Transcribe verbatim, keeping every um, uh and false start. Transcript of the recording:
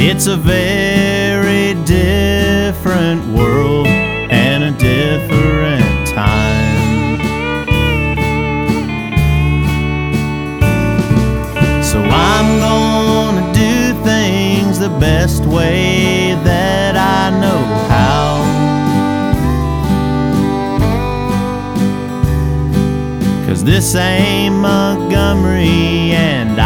It's a very different world and a different time. So I'm gonna do things the best way that I know how. 'Cause this ain't Montgomery and